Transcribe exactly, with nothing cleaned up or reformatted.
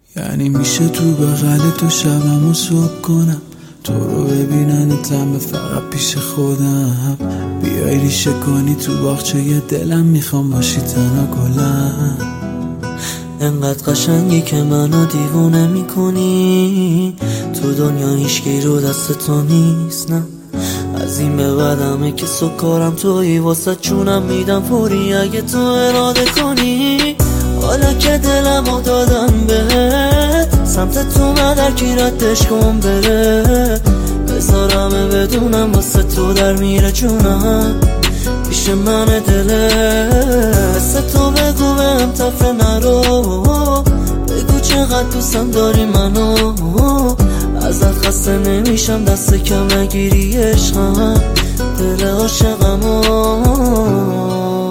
یعنی میشه تو بغل تو شبم و صبح کنم، تو رو ببیننتم به فقط پیش خودم. بیای ریشه کنی تو باغچه ی دلم، میخوام باشی تنها گلم. انقدر قشنگی که منو دیوونه میکنی، تو دنیا هیچکی رو دست تو نیست. نه از این به بعدمه که سکارم تویی، واسه چونم میدم فوری اگه تو اراده کنی. حالا که دلمو دادم بهت، سمت تو مدر کی ردش کن بره. بذارمه بدونم واسه تو در میره جونم، پیش من دله. مثل تو بگو بهم تفره نرو، بگو چقدر دوستم داری منو. ازت خسته نمیشم دست کم نگیری عشقم، دل عاشقمو.